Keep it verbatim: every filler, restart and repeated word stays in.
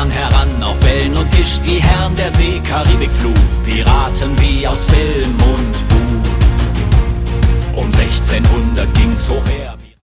Ozean heran, auf Wellen und Gischt, die Herren der See, Karibikflut, Piraten wie aus Film und Buch. Um sechzehnhundert ging's hoch her.